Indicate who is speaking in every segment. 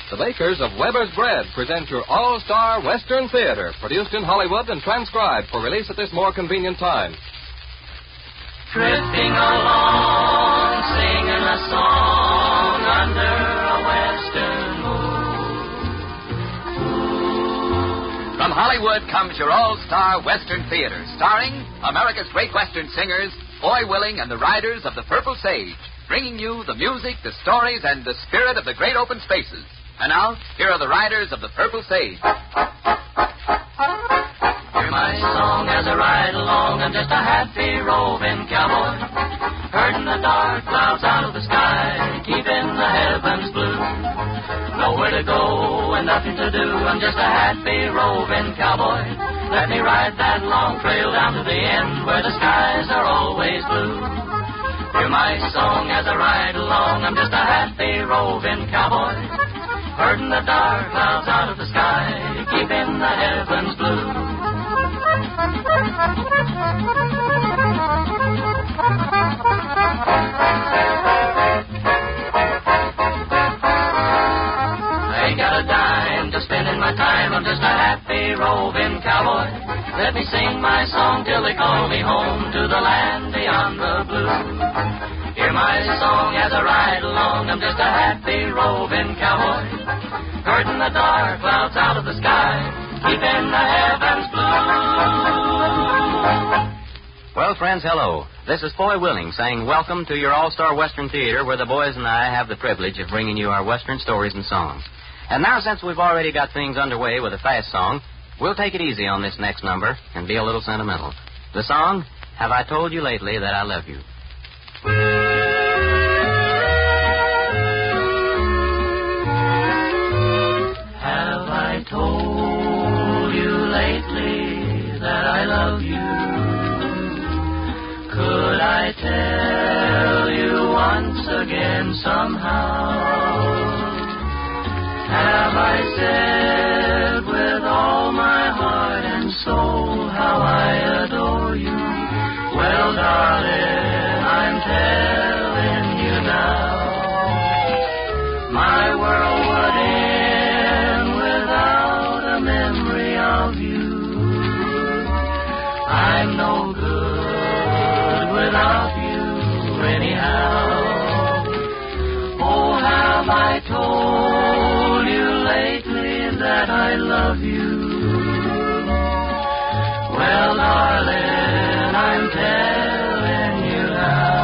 Speaker 1: The makers of Weber's Bread present your all-star Western Theater, produced in Hollywood and transcribed for release at this more convenient time.
Speaker 2: Drifting along, singing a song under a western moon.
Speaker 3: From Hollywood comes your all-star Western Theater, starring America's great Western singers, Foy Willing and the Riders of the Purple Sage, bringing you the music, the stories, and the spirit of the great open spaces. And now, here are the Riders of the Purple Sage.
Speaker 2: Hear my song as I ride along. I'm just a happy roving cowboy, herding the dark clouds out of the sky, keeping the heavens blue. Nowhere to go and nothing to do. I'm just a happy roving cowboy. Let me ride that long trail down to the end where the skies are always blue. Hear my song as I ride along. I'm just a happy roving cowboy, herding the dark clouds out of the sky, keeping the heavens blue. I ain't got a dime to spend in my time. I'm just a happy roving cowboy. Let me sing my song till they call me home to the land beyond the blue. Hear my song as I ride along. I'm just a happy roving cowboy, herding the dark clouds out of the sky, keeping the heavens blue.
Speaker 4: Well, friends, hello. This is Foy Willing saying welcome to your all-star Western Theater, where the boys and I have the privilege of bringing you our Western stories and songs. And now, since we've already got things underway with a fast song, we'll take it easy on this next number and be a little sentimental. The song, Have I Told You Lately That I Love You?
Speaker 2: Have I told you lately that I love you? Could I tell you once again somehow? Have I said with all my heart and soul how I adore you? Well, darling, I'm telling you now, my world would end without a memory of you. I'm no good without you anyhow. Oh, have I told you lately that I love you? Well, darling, I'm telling you now.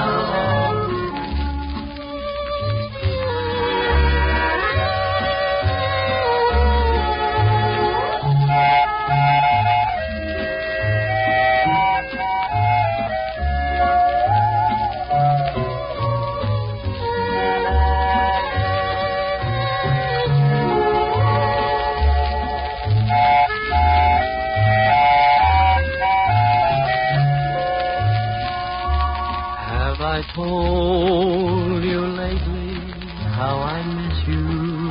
Speaker 2: I told you lately how I miss you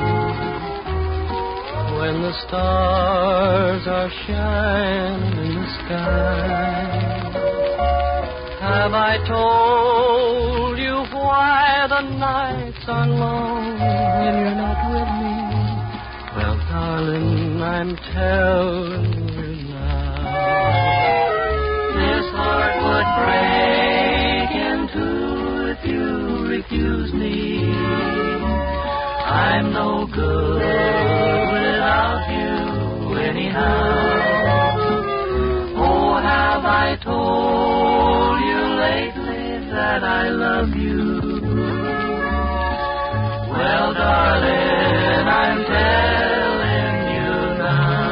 Speaker 2: when the stars are shining in the sky. Have I told you why the nights are long and you're not with me? Well, darling, I'm telling you now. This heart would break in two if you refuse me. I'm no good without you anyhow. Oh, have I told you lately that I love you? Well, darling, I'm telling you now.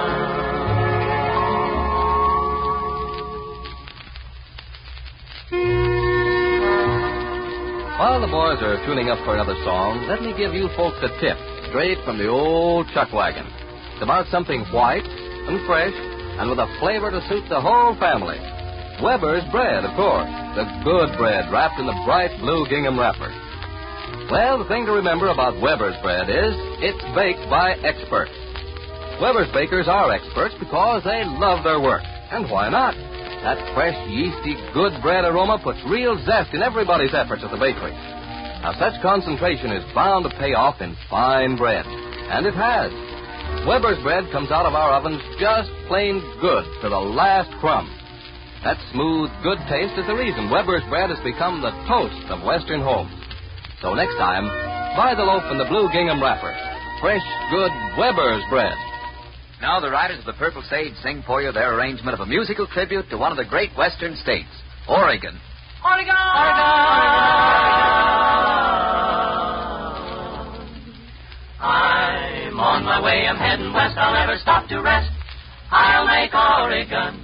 Speaker 1: While the boys are tuning up for another song, let me give you folks a tip straight from the old chuck wagon. It's about something white and fresh and with a flavor to suit the whole family. Weber's Bread, of course. The good bread wrapped in the bright blue gingham wrapper. Well, the thing to remember about Weber's Bread is it's baked by experts. Weber's bakers are experts because they love their work. And why not? That fresh, yeasty, good bread aroma puts real zest in everybody's efforts at the bakery. Now, such concentration is bound to pay off in fine bread. And it has. Weber's bread comes out of our ovens just plain good to the last crumb. That smooth, good taste is the reason Weber's bread has become the toast of Western homes. So next time, buy the loaf in the blue gingham wrapper. Fresh, good Weber's bread.
Speaker 3: Now the Riders of the Purple Sage sing for you their arrangement of a musical tribute to one of the great western states, Oregon.
Speaker 2: Oregon! I'm on my way, I'm heading west, I'll never stop to rest. I'll make Oregon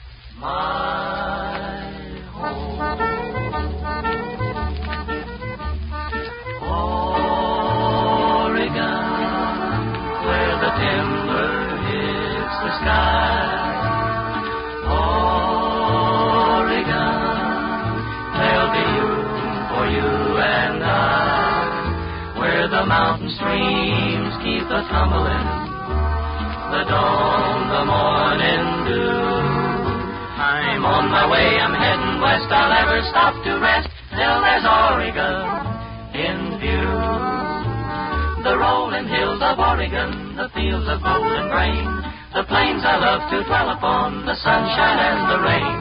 Speaker 2: my home. Oregon, where the timber hits the sky. Oregon, there'll be room for you and I, where the mountain streams keep a tumbling, the dawn, the morning dew. I'm on my way, I'm heading west, I'll never stop to rest till there's Oregon in view. The rolling hills of Oregon, the fields of golden grain, the plains I love to dwell upon, the sunshine and the rain.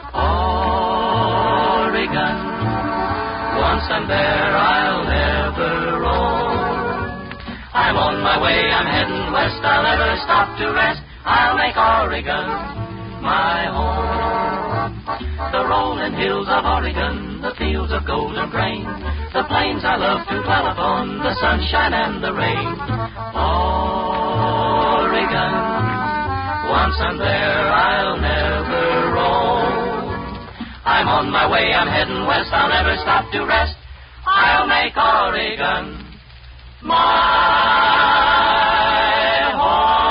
Speaker 2: Oregon, once I'm there, I'll never roam. I'm on my way, I'm heading west, I'll never stop to rest. I'll make Oregon my home. The rolling hills of Oregon, the fields of golden grain, the plains I love to dwell upon, the sunshine and the rain. Oregon, once I'm there, I'll never roam. I'm on my way, I'm heading west, I'll never stop to rest. I'll make Oregon my home.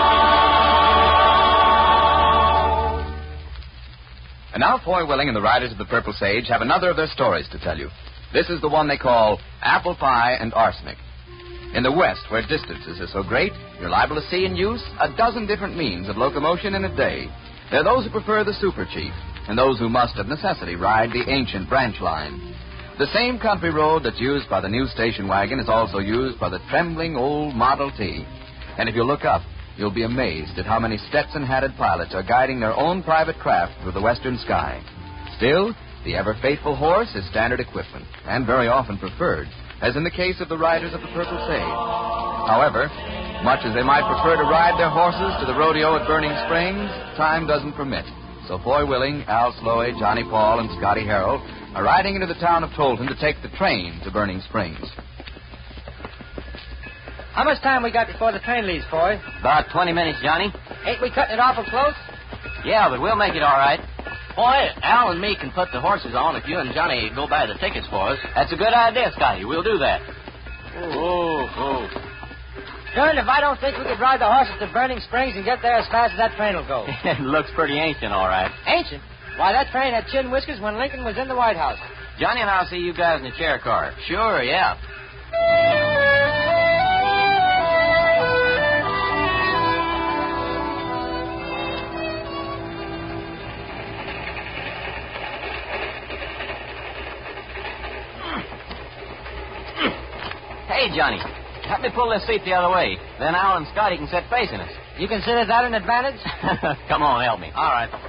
Speaker 3: And now Foy Willing and the Riders of the Purple Sage have another of their stories to tell you. This is the one they call Apple Pie and Arsenic. In the West, where distances are so great, you're liable to see in use a dozen different means of locomotion in a day. There are those who prefer the Super Chief, and those who must of necessity ride the ancient branch line. The same country road that's used by the new station wagon is also used by the trembling old Model T. And if you look up, you'll be amazed at how many Stetson-hatted pilots are guiding their own private craft through the western sky. Still, the ever-faithful horse is standard equipment, and very often preferred, as in the case of the Riders of the Purple Sage. However, much as they might prefer to ride their horses to the rodeo at Burning Springs, time doesn't permit. So Foy Willing, Al Sloey, Johnny Paul, and Scotty Harrell are riding into the town of Tolton to take the train to Burning Springs.
Speaker 5: How much time we got before the train leaves, Foy?
Speaker 4: About 20 minutes, Johnny.
Speaker 5: Ain't we cutting it awful close?
Speaker 4: Yeah, but we'll make it all right. Boy, Al and me can put the horses on if you and Johnny go buy the tickets for us. That's a good idea, Scotty. We'll do that.
Speaker 5: Darn if I don't think we could ride the horses to Burning Springs and get there as fast as that train will go.
Speaker 4: It looks pretty ancient, all right.
Speaker 5: Ancient? Why, that train had chin whiskers when Lincoln was in the White House.
Speaker 4: Johnny and I'll see you guys in the chair car. Sure, yeah. Hey, Johnny, help me pull this seat the other way. Then Al and Scotty can sit facing us.
Speaker 5: You consider that an advantage?
Speaker 4: Come on, help me.
Speaker 5: All right.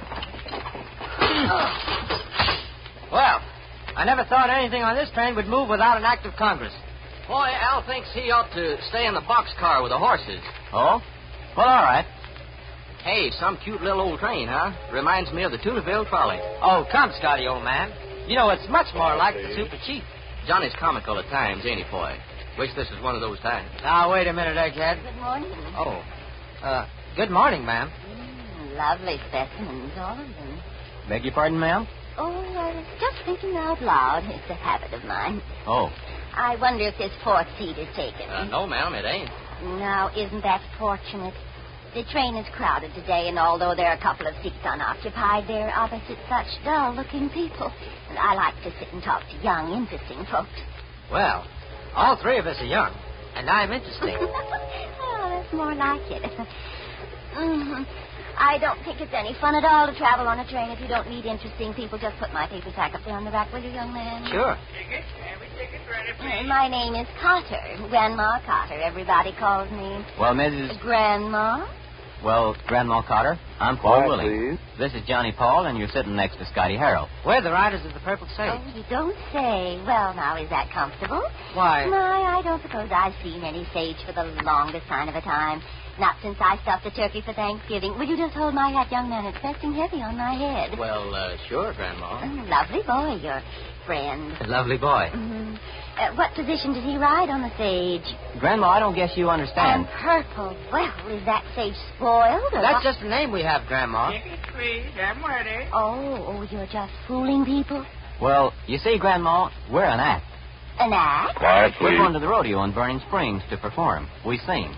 Speaker 5: Well, I never thought anything on this train would move without an act of Congress.
Speaker 4: Boy, Al thinks he ought to stay in the boxcar with the horses. Oh? Well, all right. Hey, some cute little old train, huh? Reminds me of the Tunaville trolley.
Speaker 5: Oh, come, Scotty, old man. You know, it's much more like the Super Chief.
Speaker 4: Johnny's comical at times, ain't he, boy? Wish this was one of those times.
Speaker 5: Now, wait a minute, Egghead.
Speaker 6: Good morning.
Speaker 5: Oh. Good morning, ma'am.
Speaker 6: Lovely specimens, all of them.
Speaker 4: Beg your pardon, ma'am?
Speaker 6: Oh, I was just thinking out loud. It's a habit of mine.
Speaker 4: Oh.
Speaker 6: I wonder if this fourth seat is taken.
Speaker 4: No, ma'am, it ain't.
Speaker 6: Now, isn't that fortunate? The train is crowded today, and although there are a couple of seats unoccupied, they're opposite such dull-looking people. And I like to sit and talk to young, interesting folks.
Speaker 5: Well, all three of us are young, and I'm interesting.
Speaker 6: Oh, that's more like it. I don't think it's any fun at all to travel on a train if you don't meet interesting people. Just put my paper sack up there on the rack, will you, young man?
Speaker 5: Sure.
Speaker 2: Tickets? Have a ticket ready, please.
Speaker 6: My name is Cotter. Grandma Cotter. Everybody calls me
Speaker 4: Well, Mrs.
Speaker 6: Grandma.
Speaker 4: Well, Grandma Cotter, I'm Paul
Speaker 1: Quiet,
Speaker 4: Willing. This is Johnny Paul, and you're sitting next to Scotty Harrell.
Speaker 5: We're the riders of the Purple Sage.
Speaker 6: Oh, you don't say. Well, now, is that comfortable?
Speaker 5: Why?
Speaker 6: My, I don't suppose I've seen any sage for the longest sign of a time. Not since I stuffed a turkey for Thanksgiving. Will you just hold my hat, young man? It's resting heavy on my head.
Speaker 4: Well, sure, Grandma.
Speaker 6: Lovely boy, your friend.
Speaker 4: Lovely boy.
Speaker 6: Mm-hmm. What position did he ride on the sage?
Speaker 4: Grandma, I don't guess you understand.
Speaker 6: Purple. Well, is that sage spoiled? Or
Speaker 5: That's
Speaker 6: what?
Speaker 5: just the name we have, Grandma.
Speaker 2: Tickets, please. I'm ready.
Speaker 6: Oh, you're just fooling people?
Speaker 4: Well, you see, Grandma, we're an act.
Speaker 6: An act?
Speaker 1: Quiet,
Speaker 4: We're going to the rodeo in Burning Springs to perform. We sing.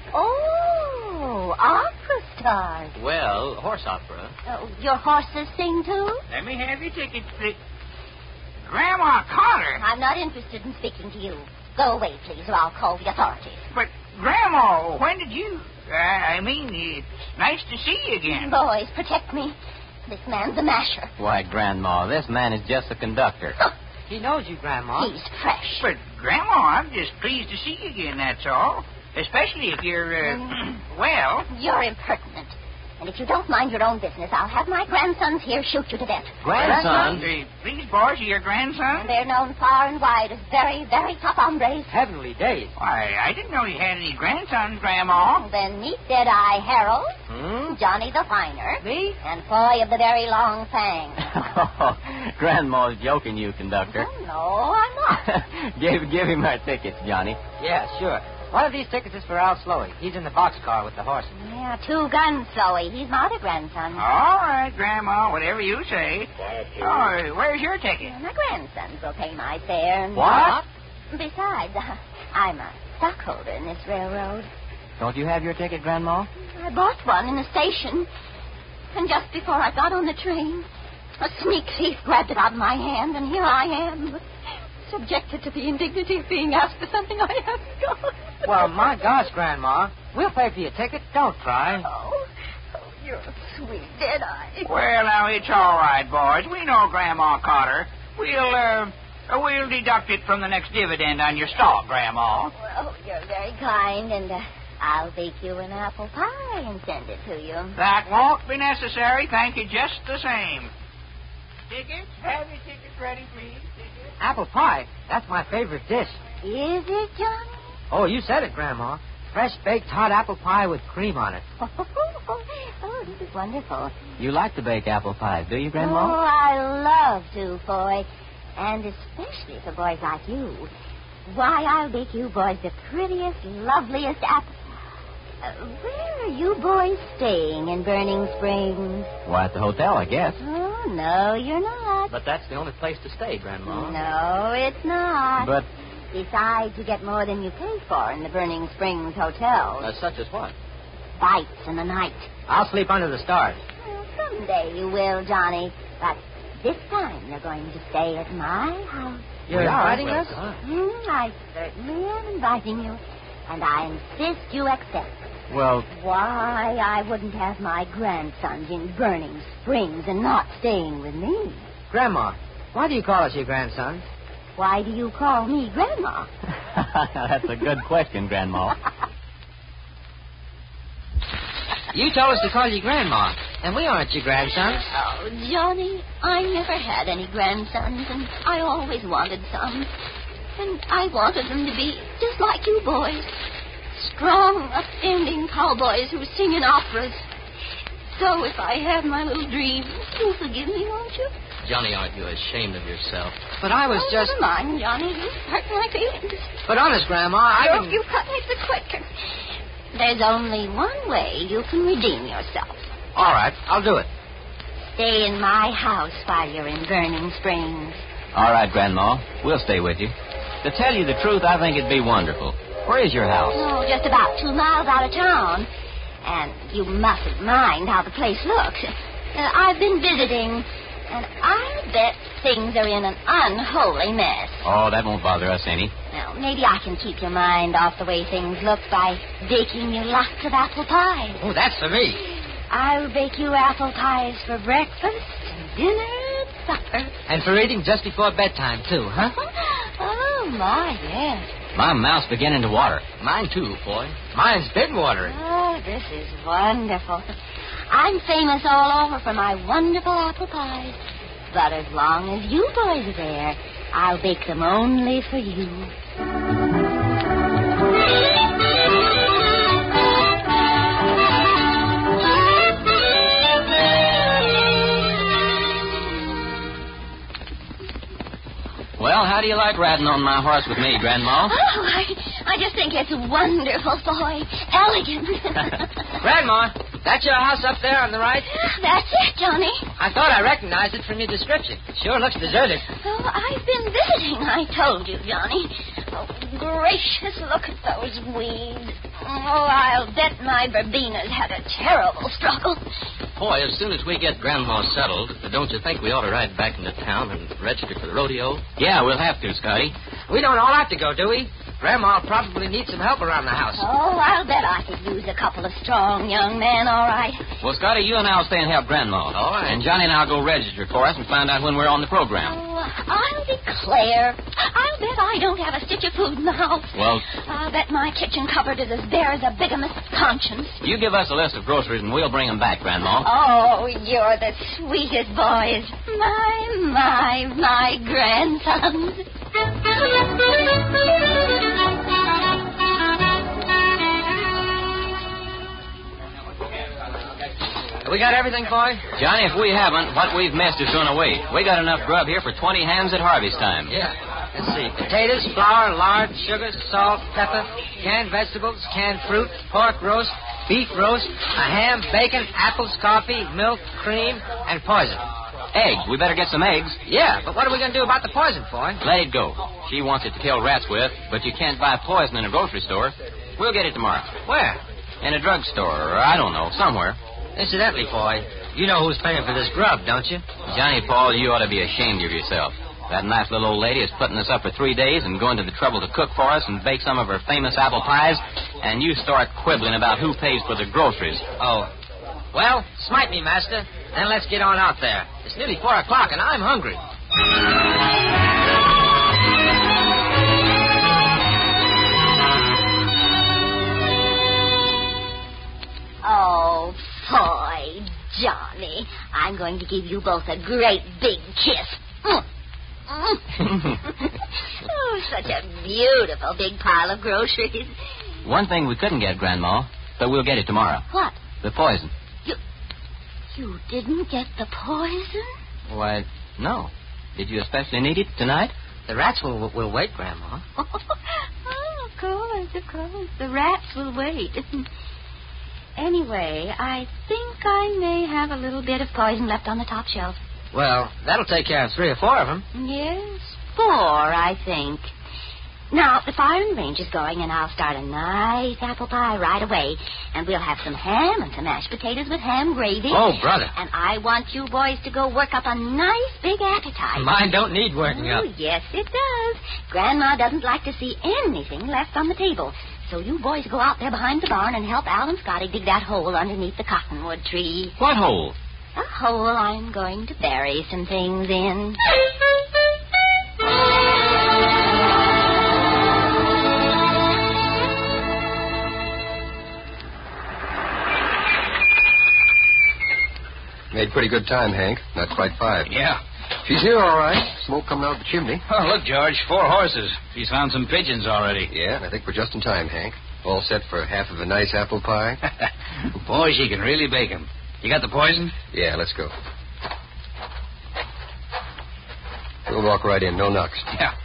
Speaker 6: Oh, opera stars.
Speaker 4: Well, horse opera.
Speaker 6: Oh, your horses sing too?
Speaker 2: Let me have your tickets, please. Grandma Cotter.
Speaker 6: I'm not interested in speaking to you. Go away, please, or I'll call the authorities.
Speaker 2: But, Grandma, when did you... it's nice to see you again.
Speaker 6: Boys, protect me. This man's a masher.
Speaker 4: Why, Grandma, this man is just a conductor.
Speaker 5: He knows you, Grandma.
Speaker 6: He's fresh.
Speaker 2: But, Grandma, I'm just pleased to see you again, that's all. Especially if you're, well...
Speaker 6: You're impertinent. And if you don't mind your own business, I'll have my grandsons here shoot you to death.
Speaker 4: Grandson?
Speaker 2: These boys are your grandson?
Speaker 6: They're known far and wide as very, very tough hombres.
Speaker 5: Heavenly days.
Speaker 2: Why, I didn't know you had any grandsons, Grandma.
Speaker 6: Then meet Deadeye Harold, Johnny the Finer,
Speaker 5: Me?
Speaker 6: and Foy of the very long fang.
Speaker 4: Grandma's joking you, conductor.
Speaker 6: Oh, no, I'm not.
Speaker 4: Give him our tickets, Johnny.
Speaker 5: Yeah, sure. One of these tickets is for Al Slowey. He's in the boxcar with the horses.
Speaker 6: Yeah, 2 guns, Zoe. He's my other grandson.
Speaker 2: All right, Grandma, whatever you say. Oh, where's your ticket?
Speaker 6: My grandsons will pay my fare. And
Speaker 4: What?
Speaker 6: Besides, I'm a stockholder in this railroad.
Speaker 4: Don't you have your ticket, Grandma?
Speaker 6: I bought one in the station. And just before I got on the train, a sneak thief grabbed it out of my hand, and here I am, subjected to the indignity of being asked for something I haven't got.
Speaker 5: Well, my gosh, Grandma. We'll pay for your ticket. Don't cry.
Speaker 6: Oh, you're sweet, Deadeye.
Speaker 2: Well, now, it's all right, boys. We know Grandma Cotter. We'll deduct it from the next dividend on your stock, Grandma.
Speaker 6: Well, you're very kind, and I'll bake you an apple pie and send it to you.
Speaker 2: That won't be necessary. Thank you just the same. Tickets? Have your tickets ready, please. Tickets?
Speaker 5: Apple pie. That's my favorite dish.
Speaker 6: Is it, Johnny?
Speaker 5: Oh, you said it, Grandma. Fresh baked hot apple pie with cream on it.
Speaker 6: Oh, this is wonderful.
Speaker 4: You like to bake apple pies, do you,
Speaker 6: Oh,
Speaker 4: Grandma?
Speaker 6: I love to, Foy. And especially for boys like you. Why, I'll bake you boys the prettiest, loveliest apple. Where are you boys staying in Burning Springs?
Speaker 4: Why, at the hotel, I guess.
Speaker 6: Oh, no, you're not.
Speaker 4: But that's the only place to stay, Grandma.
Speaker 6: No, it's not.
Speaker 4: But
Speaker 6: Besides, you get more than you pay for in the Burning Springs Hotel.
Speaker 4: such as what?
Speaker 6: Bites in the night.
Speaker 5: I'll sleep under the stars.
Speaker 6: Well, someday you will, Johnny. But this time you're going to stay at my house.
Speaker 5: You're
Speaker 4: We are.
Speaker 5: inviting us?
Speaker 6: I certainly am inviting you. And I insist you accept.
Speaker 4: Well,
Speaker 6: Why, I wouldn't have my grandsons in Burning Springs and not staying with me.
Speaker 5: Grandma, why do you call us your grandsons?
Speaker 6: Why do you call me Grandma?
Speaker 4: that's a good question, Grandma.
Speaker 5: You told us to call you Grandma, and we aren't your grandsons.
Speaker 6: Oh, Johnny, I never had any grandsons, and I always wanted some. And I wanted them to be just like you boys. Strong, upstanding cowboys who sing in operas. So if I have my little dreams, you'll forgive me, won't you?
Speaker 4: Johnny, aren't you ashamed of yourself?
Speaker 5: But I was just...
Speaker 6: Never mind, Johnny. You hurt my feelings.
Speaker 5: But honest, Grandma, I
Speaker 6: Sure,
Speaker 5: can...
Speaker 6: you cut me the quicker. There's only one way you can redeem yourself.
Speaker 5: All right, I'll do it.
Speaker 6: Stay in my house while you're in Burning Springs.
Speaker 4: All right, Grandma. We'll stay with you. To tell you the truth, I think it'd be wonderful. Where is your house?
Speaker 6: Oh, just about 2 miles out of town. And you mustn't mind how the place looks. I've been visiting, and I bet things are in an unholy mess.
Speaker 4: Oh, that won't bother us any.
Speaker 6: Now, maybe I can keep your mind off the way things look by baking you lots of apple pie.
Speaker 5: Oh, that's for me.
Speaker 6: I'll bake you apple pies for breakfast, dinner, and supper.
Speaker 5: And for eating just before bedtime, too, huh?
Speaker 6: Oh, my, yes.
Speaker 4: My mouth's beginning to water.
Speaker 5: Mine, too, boy. Mine's been watering.
Speaker 6: Oh, this is wonderful. I'm famous all over for my wonderful apple pies. But as long as you boys are there, I'll bake them only for you.
Speaker 4: Well, how do you like riding on my horse with me, Grandma?
Speaker 6: Oh, I just think it's wonderful, boy. Elegant.
Speaker 5: Grandma, that's your house up there on the right?
Speaker 6: That's it, Johnny.
Speaker 5: I thought I recognized it from your description. It sure looks deserted.
Speaker 6: Oh, I've been visiting, I told you, Johnny. Oh, gracious, look at those weeds. Oh, I'll bet my Verbina's had a terrible struggle.
Speaker 7: Boy, as soon as we get Grandma settled, don't you think we ought to ride back into town and register for the rodeo?
Speaker 4: Yeah, we'll have to, Scotty.
Speaker 5: We don't all have to go, do we? Grandma'll probably need some help around the house.
Speaker 6: Oh, I'll bet I could use a couple of strong young men, all right.
Speaker 4: Well, Scotty, you and I'll stay and help Grandma.
Speaker 7: All right.
Speaker 4: And Johnny and I'll go register for us and find out when we're on the program.
Speaker 6: Oh, I'll declare. I'll bet I don't have a stitch of food in the house.
Speaker 4: Well,
Speaker 6: I'll bet my kitchen cupboard is as bare as a bigamist's conscience.
Speaker 4: you give us a list of groceries and we'll bring them back, Grandma.
Speaker 6: Oh, you're the sweetest boys. My grandsons.
Speaker 5: We got everything, boy?
Speaker 4: Johnny, if we haven't, what we've missed is going to wait. We got enough grub here for 20 hands at harvest time.
Speaker 5: Yeah. Let's see. Potatoes, flour, lard, sugar, salt, pepper, canned vegetables, canned fruit, pork roast, beef roast, a ham, bacon, apples, coffee, milk, cream, and poison.
Speaker 4: Eggs. We better get some eggs.
Speaker 5: Yeah, but what are we going to do about the poison, boy?
Speaker 4: Let it go. She wants it to kill rats with, but you can't buy poison in a grocery store. We'll get it tomorrow.
Speaker 5: Where?
Speaker 4: In a drugstore, or I don't know, somewhere.
Speaker 5: Incidentally, boy, you know who's paying for this grub, don't you?
Speaker 4: Johnny Paul, you ought to be ashamed of yourself. That nice little old lady is putting us up for 3 days and going to the trouble to cook for us and bake some of her famous apple pies, and you start quibbling about who pays for the groceries.
Speaker 5: Oh. Well, smite me, master. Then let's get on out there. It's nearly 4 o'clock, and I'm hungry.
Speaker 6: Oh, boy, Johnny. I'm going to give you both a great big kiss. Oh, such a beautiful big pile of groceries.
Speaker 4: One thing we couldn't get, Grandma, but we'll get it tomorrow.
Speaker 6: What?
Speaker 4: The poison.
Speaker 6: You didn't get the poison?
Speaker 4: Why, no. Did you especially need it tonight?
Speaker 5: The rats will wait, Grandma.
Speaker 6: Oh, of course. The rats will wait. Anyway, I think I may have a little bit of poison left on the top shelf.
Speaker 5: Well, that'll take care of 3 or 4 of them.
Speaker 6: Yes, 4, I think. Now, the firing range is going, and I'll start a nice apple pie right away. And we'll have some ham and some mashed potatoes with ham gravy.
Speaker 5: Oh, brother.
Speaker 6: And I want you boys to go work up a nice big appetite.
Speaker 5: Mine don't need working up.
Speaker 6: Oh, yes, it does. Grandma doesn't like to see anything left on the table. So you boys go out there behind the barn and help Al and Scotty dig that hole underneath the cottonwood tree.
Speaker 4: What hole?
Speaker 6: A hole I'm going to bury some things in.
Speaker 8: Made pretty good time, Hank. Not quite 5.
Speaker 9: Yeah.
Speaker 8: She's here, all right. Smoke coming out the chimney.
Speaker 9: Oh, look, George, 4 horses. He's found some pigeons already.
Speaker 8: Yeah, I think we're just in time, Hank. All set for half of a nice apple pie?
Speaker 9: Boy, she can really bake 'em. You got the poison?
Speaker 8: Yeah, let's go. We'll walk right in, no knocks.
Speaker 9: Yeah.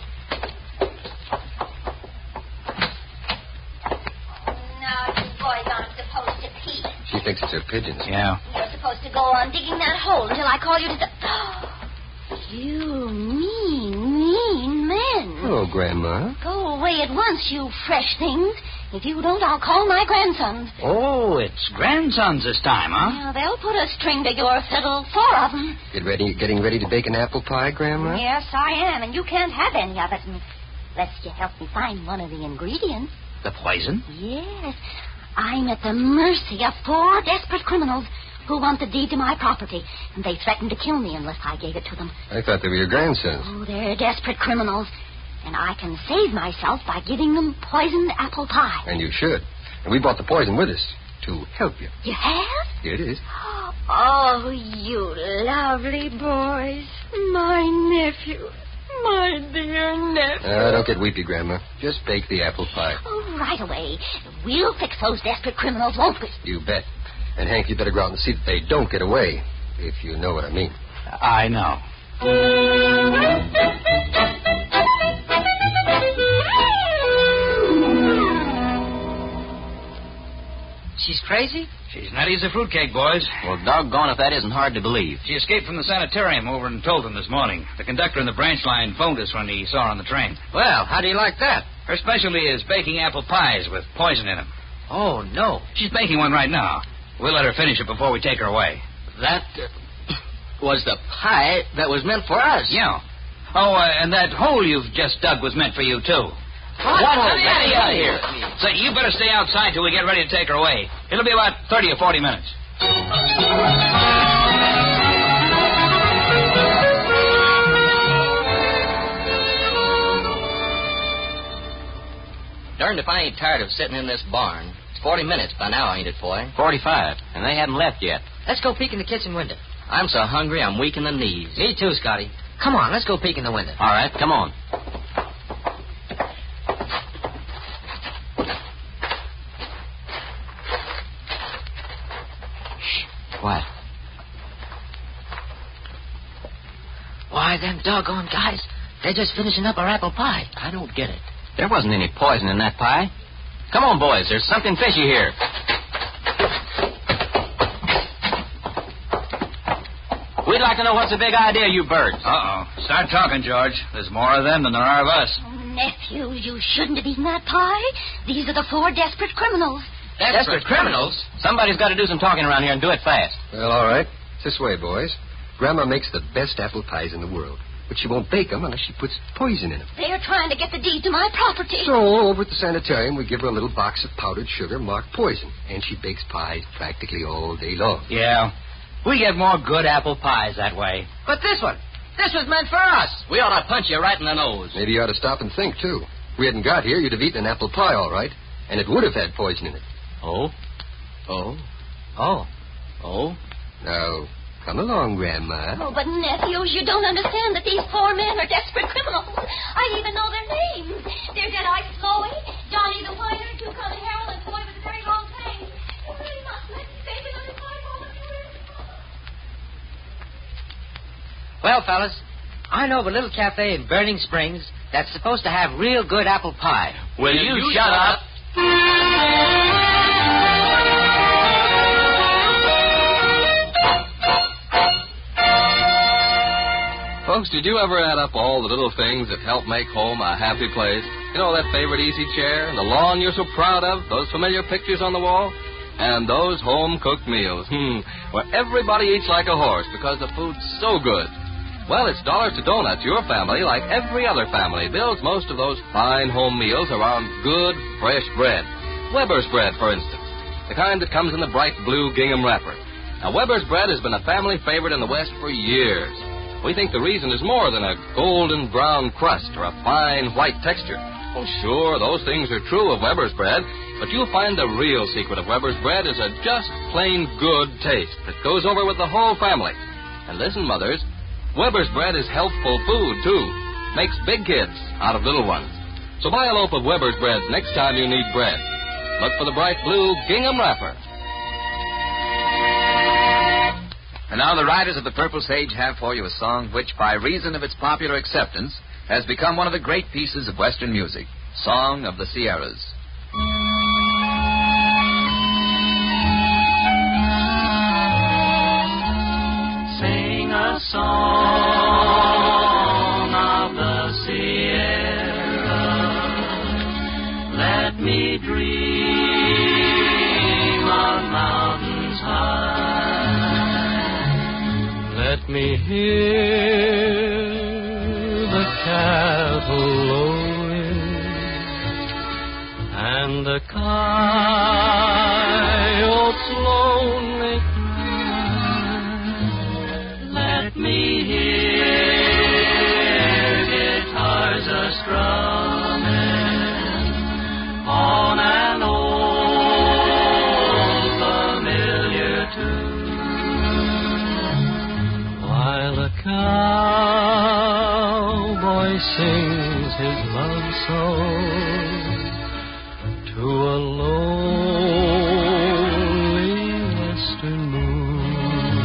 Speaker 6: Now, you boys aren't supposed to pee.
Speaker 8: She thinks it's her pigeons.
Speaker 9: Yeah.
Speaker 6: You're supposed to go on digging that hole until I call you to You mean men.
Speaker 8: Oh, Grandma.
Speaker 6: Go away at once, you fresh things. If you don't, I'll call my grandsons.
Speaker 9: Oh, it's grandsons this time, huh?
Speaker 6: Yeah, they'll put a string to your fiddle, 4 of them.
Speaker 8: Getting ready to bake an apple pie, Grandma?
Speaker 6: Yes, I am, and you can't have any of it unless you help me find one of the ingredients.
Speaker 9: The poison?
Speaker 6: Yes. I'm at the mercy of 4 desperate criminals who want the deed to my property, and they threatened to kill me unless I gave it to them.
Speaker 8: I thought they were your grandsons.
Speaker 6: Oh, they're desperate criminals, and I can save myself by giving them poisoned apple pie.
Speaker 8: And you should. And we brought the poison with us to help you.
Speaker 6: You have?
Speaker 8: Here it is.
Speaker 6: Oh, you lovely boys. My nephew. My dear nephew.
Speaker 8: Don't get weepy, Grandma. Just bake the apple pie.
Speaker 6: Oh, right away. We'll fix those desperate criminals, won't we?
Speaker 8: You bet. And, Hank, you better go out and see that they don't get away, if you know what I mean.
Speaker 9: I know.
Speaker 5: She's crazy?
Speaker 9: She's nutty as a fruitcake, boys.
Speaker 4: Well, doggone if that isn't hard to believe.
Speaker 9: She escaped from the sanitarium over in Tolton this morning. The conductor in the branch line phoned us when he saw her on the train.
Speaker 5: Well, how do you like that?
Speaker 9: Her specialty is baking apple pies with poison in them.
Speaker 5: Oh, no.
Speaker 9: She's baking one right now. We'll let her finish it before we take her away.
Speaker 5: That was the pie that was meant for us.
Speaker 9: Yeah. Oh, and that hole you've just dug was meant for you, too.
Speaker 5: What?
Speaker 9: Let me out of here. So you better stay outside till we get ready to take her away. It'll be about 30 or 40 minutes.
Speaker 7: Darned if I ain't tired of sitting in this barn. It's 40 minutes by now, ain't it, Foy?
Speaker 4: 45, and they haven't left yet.
Speaker 5: Let's go peek in the kitchen window.
Speaker 7: I'm so hungry I'm weak in the knees.
Speaker 5: Me too, Scotty. Come on, let's go peek in the window.
Speaker 4: All right, come on. What?
Speaker 5: Why, them doggone guys, they're just finishing up our apple pie. I don't get it.
Speaker 4: There wasn't any poison in that pie. Come on, boys. There's something fishy here. We'd like to know what's the big idea, you birds.
Speaker 9: Uh-oh. Start talking, George. There's more of them than there are of us.
Speaker 6: Oh, nephews, you shouldn't have eaten that pie. These are the 4 desperate criminals.
Speaker 5: Desperate criminals?
Speaker 4: Somebody's got to do some talking around here and do it fast.
Speaker 8: Well, all right. It's this way, boys. Grandma makes the best apple pies in the world, but she won't bake them unless she puts poison in them.
Speaker 6: They're trying to get the deed to my property.
Speaker 8: So, over at the sanitarium, we give her a little box of powdered sugar marked poison, and she bakes pies practically all day long.
Speaker 9: Yeah. We get more good apple pies that way.
Speaker 5: But this was meant for us.
Speaker 7: We ought to punch you right in the nose.
Speaker 8: Maybe you ought to stop and think, too. If we hadn't got here, you'd have eaten an apple pie, all right, and it would have had poison in it.
Speaker 4: Oh?
Speaker 8: Now, come along, Grandma.
Speaker 6: Oh, but nephews, you don't understand that these 4 men are desperate criminals. I even know their names. They're Deadeye Slowey, Johnny the Whiner, Tucson Harold, and Boy with a very long face. We must let baby on the pie over here.
Speaker 5: Well, fellas, I know of a little cafe in Burning Springs that's supposed to have real good apple pie.
Speaker 4: Will you shut up?
Speaker 1: Folks, did you ever add up all the little things that help make home a happy place? You know, that favorite easy chair, and the lawn you're so proud of, those familiar pictures on the wall, and those home-cooked meals, where everybody eats like a horse because the food's so good. Well, it's Dollars to Donuts. Your family, like every other family, builds most of those fine home meals around good, fresh bread. Weber's bread, for instance, the kind that comes in the bright blue gingham wrapper. Now, Weber's bread has been a family favorite in the West for years. We think the reason is more than a golden brown crust or a fine white texture. Oh, sure, those things are true of Weber's bread, but you'll find the real secret of Weber's bread is a just plain good taste that goes over with the whole family. And listen, mothers, Weber's bread is healthful food, too. Makes big kids out of little ones. So buy a loaf of Weber's bread next time you need bread. Look for the bright blue gingham wrapper.
Speaker 3: And now the Riders of the Purple Sage have for you a song which, by reason of its popular acceptance, has become one of the great pieces of Western music, Song of the Sierras.
Speaker 2: Sing a song of the Sierra. Let me dream of mountains high. Let me hear the cattle lowing and the cow
Speaker 10: cowboy sings his love song to a lonely western moon.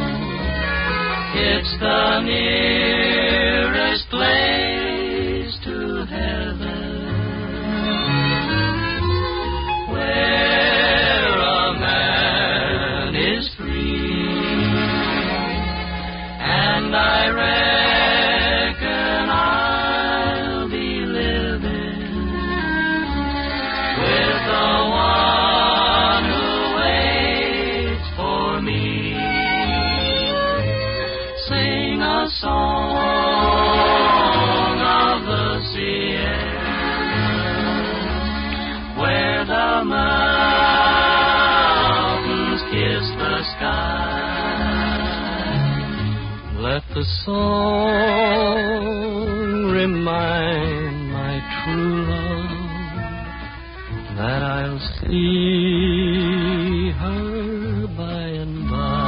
Speaker 2: It's the nearest place to heaven, where a man is free, and I reckon I'll be living with the one who waits for me. Sing a song of the Sierra, where the mountains kiss the sky.
Speaker 10: Let the song remind my true love that I'll see her by and by.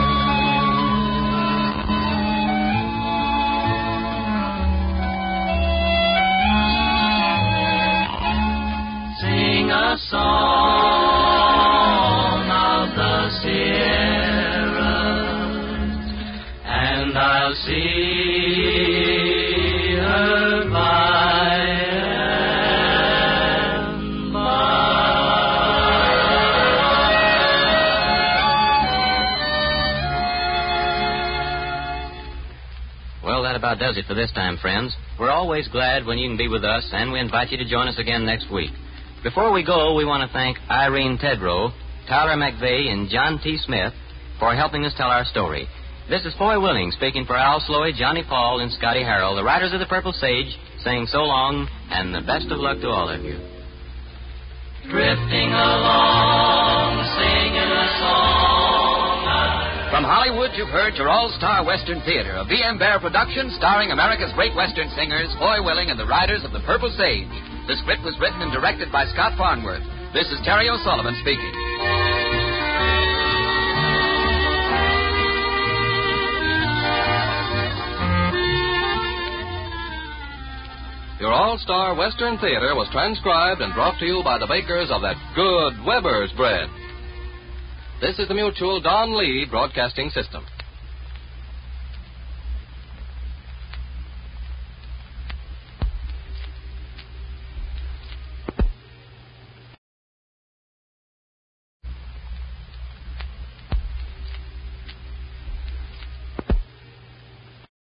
Speaker 2: Sing a song of the Sierras, and I'll see her by and by.
Speaker 4: Well, that about does it for this time, friends. We're always glad when you can be with us, and we invite you to join us again next week. Before we go, we want to thank Irene Tedrow, Tyler McVeigh, and John T. Smith for helping us tell our story. This is Foy Willing speaking for Al Sloey, Johnny Paul, and Scotty Harrell, the writers of The Purple Sage, saying so long and the best of luck to all of you.
Speaker 2: Drifting along, singing a song.
Speaker 3: From Hollywood, you've heard your all-star Western Theater, a V.M. Bear production starring America's great Western singers, Foy Willing and the Riders of the Purple Sage. The script was written and directed by Scott Farnworth. This is Terry O'Sullivan speaking.
Speaker 1: Your all-star Western Theater was transcribed and brought to you by the bakers of that good Weber's bread. This is the Mutual Don Lee Broadcasting System.